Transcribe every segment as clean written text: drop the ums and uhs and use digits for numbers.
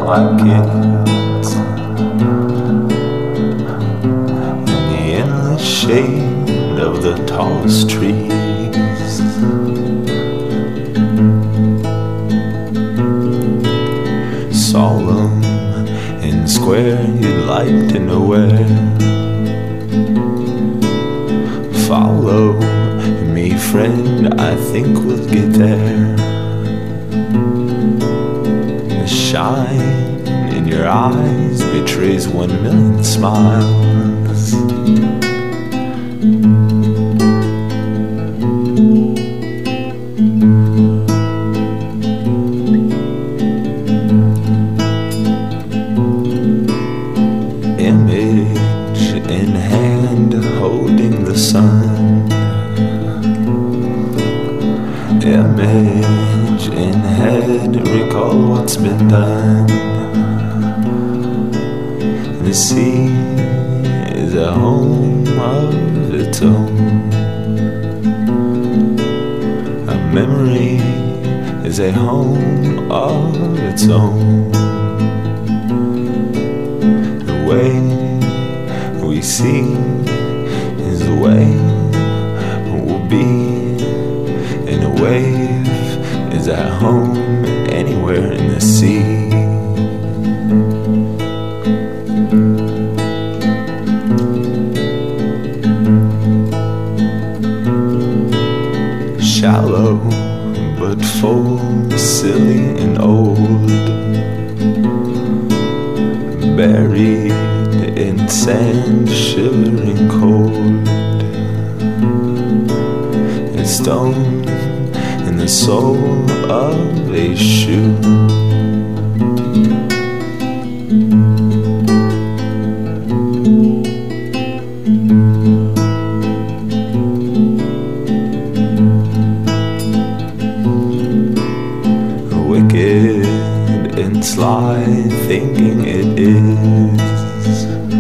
like kids in the endless shade of the tallest trees. Solemn and square, you'd like to know where. Follow me, friend, I think we'll get there. The shine in your eyes betrays 1,000,000 smiles. Image in hand, holding the sun. Image in head, recall what's been done. The sea is a home of its own. A memory is a home of its own. The way we see is the way we'll be. And a wave is at home anywhere in the sea. Shallow but full, silly and old, buried in sand, shivering cold. A stone in the sole of a shoe. Wicked and sly, thinking it is,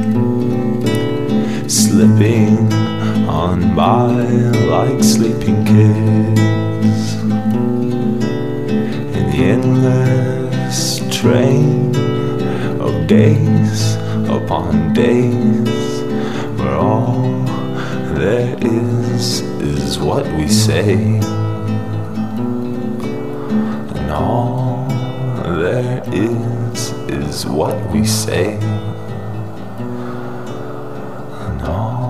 slipping on by like sleeping kids in the endless train of days upon days, where all there is what we say. All there is what we say. And all